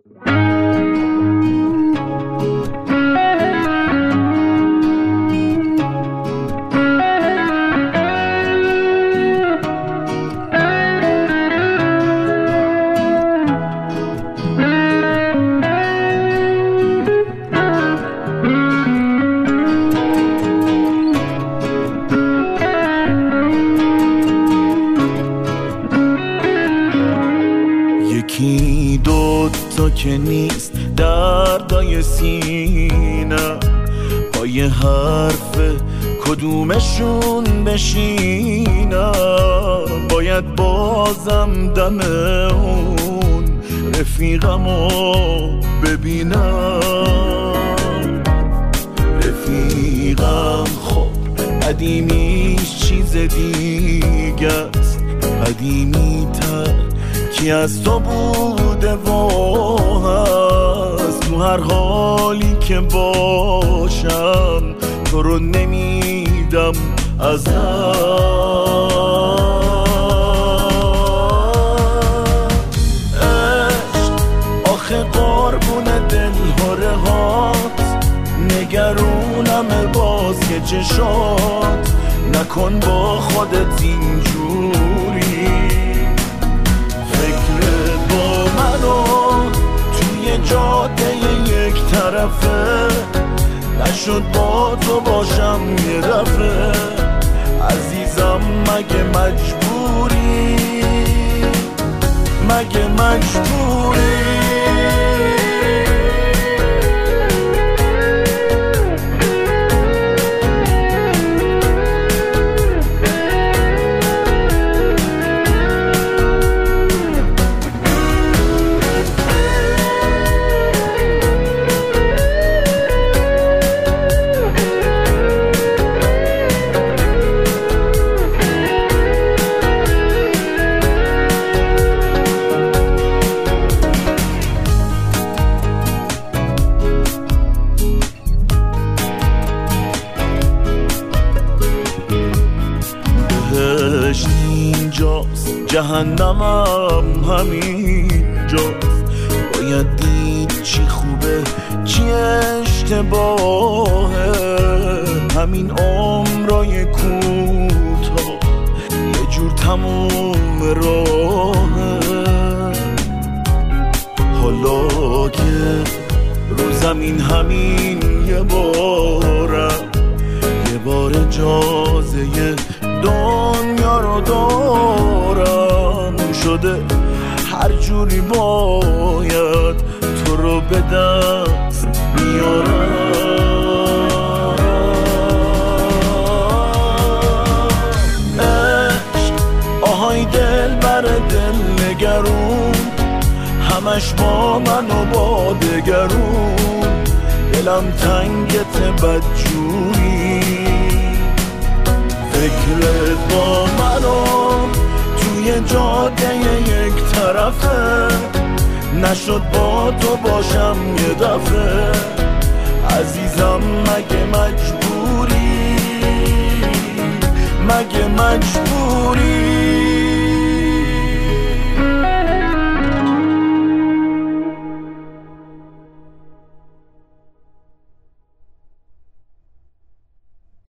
یکی دوتا که نیست دردای سینه، پای حرف کدومشون بشینم؟ باید بازم دم اون رفیقمو ببینم. رفیقم خب قدیمیش چیز دیگه است، قدیمی تر کی از تو بوده و هست. تو هر حالی که باشم تو رو نمیدم از عشق. آخه قربون دلهره هات، نگرونم باز که چشات. نکن با خودت اینجوری، فکرت با منو توی جاده یک طرفه. نشد با تو باشم یه دفعه، عزیزم مگه مجبوری؟ مگه مجبوری؟ اینجاست، جهنمم همینجاست. باید دید چی خوبه چی اشتباهه. همین عمرای کوتاه یه جور تموم راهه. حالا که رو زمین همین یه بارم، یه بار اجازه دنیا رو دارم شده، هر جوری باید تو رو به دست بیارم. عشق آهای دل بر دل نگرون، همش با من و با دگرون. دلم تنگت بدجوری، فکرت با منو توی جاده یک طرفه. نشد با تو باشم یه دفعه، عزیزم مگه مجبوری؟ مگه مجبوری؟